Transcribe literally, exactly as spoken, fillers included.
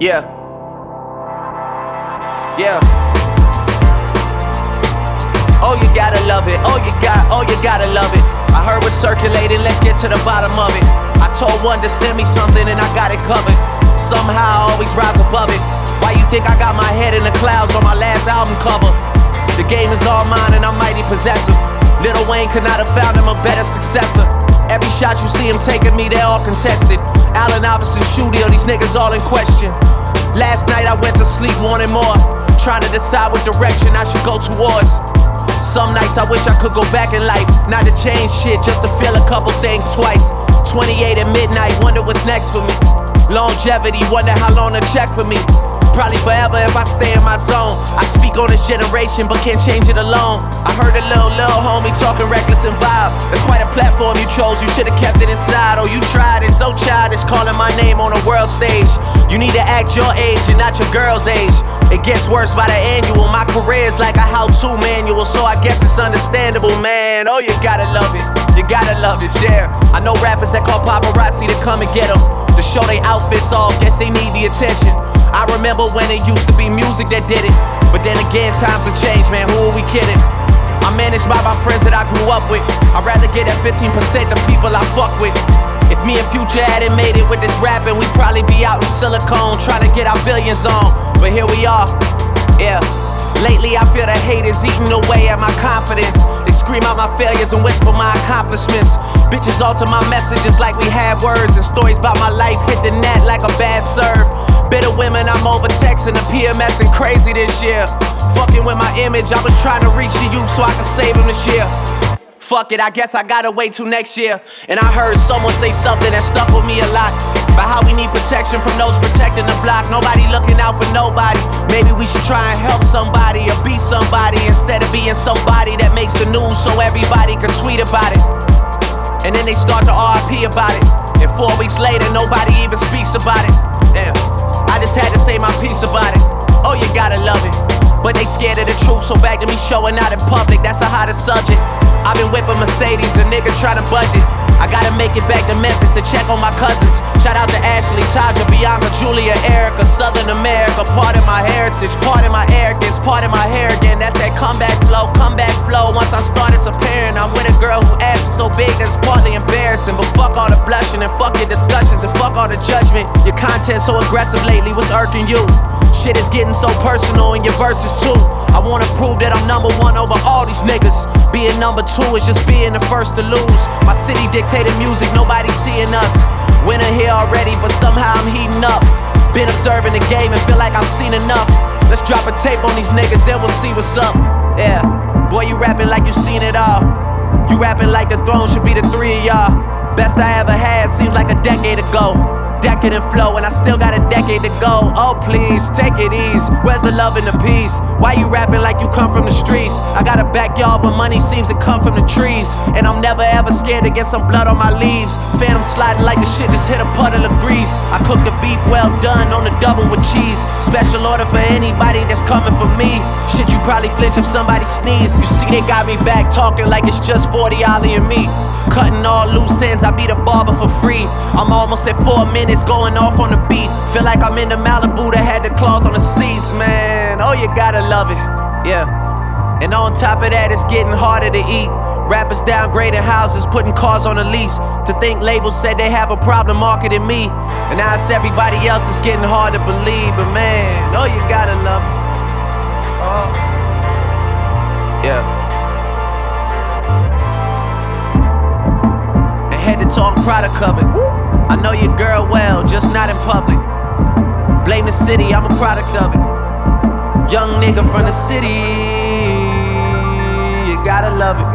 Yeah. Yeah. Oh, you gotta love it. Oh, you got, oh, you gotta love it. I heard what's circulating, let's get to the bottom of it. I told one to send me something and I got it covered. Somehow I always rise above it. Why you think I got my head in the clouds on my last album cover? The game is all mine and I'm mighty possessive. Lil Wayne could not have found him a better successor. Every shot you see him taking me, they're all contested. Allen Iverson, Shooty, these niggas all in question. Last night I went to sleep wanting more, trying to decide what direction I should go towards. Some nights I wish I could go back in life, not to change shit, just to feel a couple things twice. Twenty-eight at midnight, wonder what's next for me. Longevity, wonder how long to check for me. Probably forever if I stay in my zone. I speak on this generation, but can't change it alone. I heard a little, little homie talking reckless and vibe. That's quite a platform you chose, you should've kept it inside. Oh, you tried it, so childish, calling my name on a world stage. You need to act your age and not your girl's age. It gets worse by the annual. My career is like a how-to manual, so I guess it's understandable, man. Oh, you gotta love it, you gotta love it, yeah. I know rappers that call paparazzi to come and get them, to show they outfits off, guess they need the attention. I remember when it used to be music that did it, but then again, times have changed, man, who are we kidding? I'm managed by my friends that I grew up with. I'd rather get that fifteen percent the people I fuck with. If me and Future hadn't made it with this rapping, we'd probably be out in Silicone trying to get our billions on. But here we are, yeah. Lately I feel the hate is eating away at my confidence. They scream out my failures and whisper my accomplishments. Bitches alter my messages like we had words, and stories about my life hit the net like a bad serve. Bitter women, I'm over texting and PMSing crazy this year. Fucking with my image, I was trying to reach the youth so I could save them this year. Fuck it, I guess I gotta wait till next year. And I heard someone say something that stuck with me a lot, about how we need protection from those protecting the block. Nobody looking out for nobody. Maybe we should try and help somebody or be somebody, instead of being somebody that makes the news so everybody can tweet about it. And then they start to R I P about it, and four weeks later nobody even speaks about it. Damn, I just had to say my piece about it. Oh, you gotta love it. But they scared of the truth, so back to me showing out in public, that's a hotter subject. I've been whipping Mercedes, a nigga try to budget. I gotta make it back to Memphis to check on my cousins. Shout out to Ashley, Taja, Bianca, Julia, Erica, Southern America. Part of my heritage, part of my arrogance, part of my hair again. That's that comeback flow, comeback flow. Once I start disappearing, I'm with a girl who ass is so big that it's partly embarrassing. But fuck all the blushing and fuck your discussions and fuck all the judgment. Your content so aggressive lately, what's irking you? Shit is getting so personal in your verses too. I wanna prove that I'm number one over all these niggas. Being number two is just being the first to lose. My city dictated music, nobody's seeing us. Winter here already, but somehow I'm heating up. Been observing the game and feel like I've seen enough. Let's drop a tape on these niggas, then we'll see what's up. Yeah, boy, you rapping like you seen it all. You rapping like the throne should be the three of y'all. Best I ever had seems like a decade ago. Decadent flow, and I still got a decade to go. Oh please, take it easy. Where's the love and the peace? Why you rapping like you come from the streets? I got a backyard where money seems to come from the trees, and I'm never ever scared to get some blood on my leaves. Phantom sliding like the shit just hit a puddle of grease. I cook the beef well done on the double with cheese. Special order for anybody that's coming for me. Shit, you probably flinch if somebody sneeze. You see they got me back talking like it's just forty Ollie and me. Cutting all loose ends, I be the barber for free. I'm almost at four minutes, going off on the beat. Feel like I'm in the Malibu that had the cloth on the seats, man. Oh, you gotta love it, yeah. And on top of that, it's getting harder to eat. Rappers downgrading houses, putting cars on a lease. To think labels said they have a problem marketing me, and now it's everybody else, it's getting hard to believe. But man, oh, you gotta love it. Oh, yeah. Head to toe, I'm product covered. I know your girl well, just not in public. Blame the city, I'm a product of it. Young nigga from the city, you gotta love it.